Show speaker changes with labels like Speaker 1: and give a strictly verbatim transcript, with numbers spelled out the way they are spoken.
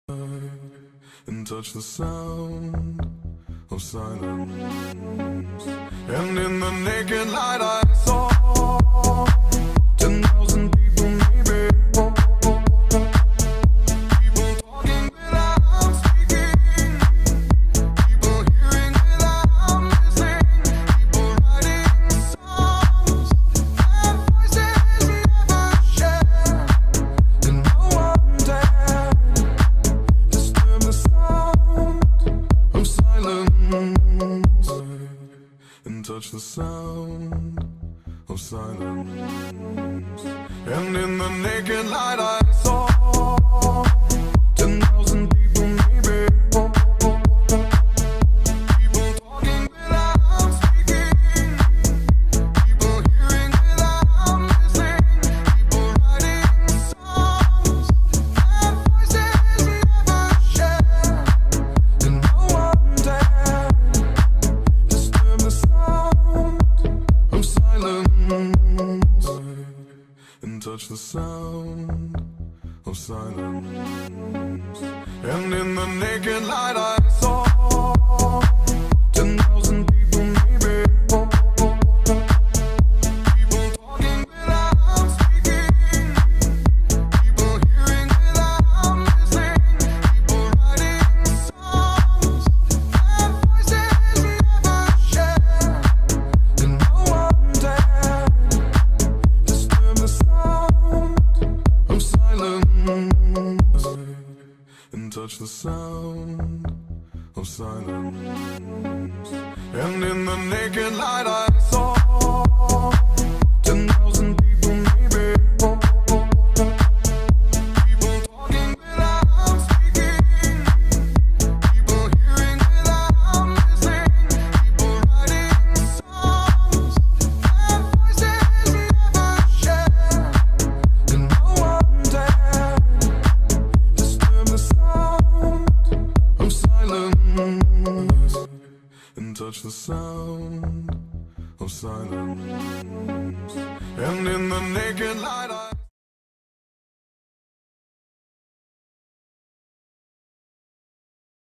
Speaker 1: and touch the sound of silence. And in the naked light I saw ten thousand people, maybe more. People talking without speaking, people hearing without listening, people writing songs that voices never share. And no one dared disturb the sound of silence, and touch the sound of silence. And in the naked light I saw ten thousand people, maybe more. People talking without speaking, people hearing without listening, people writing songs that voices never share. And no one dared disturb the sound of silence, and touch the sound of silence. And in the naked light I saw ten thousand people, maybe more. People talking without speaking, people hearing without listening, people writing songs that voices never share. And no one dared disturb the sound of silence, and touch the sound of silence. And in the naked light I saw ten thousand people, maybe more. People talking without speaking, people hearing without listening, people writing songs that voices never share. And no one dared disturb the sound of silence, and touch the sound of silence. And in the naked light